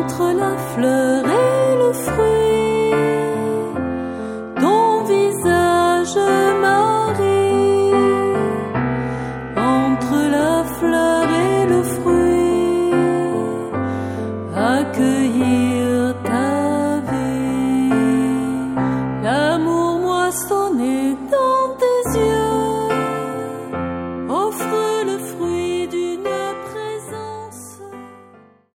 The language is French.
entre la fleur et le fruit, ton visage Marie, entre la fleur et le fruit, accueillir ta vie, l'amour moissonné dans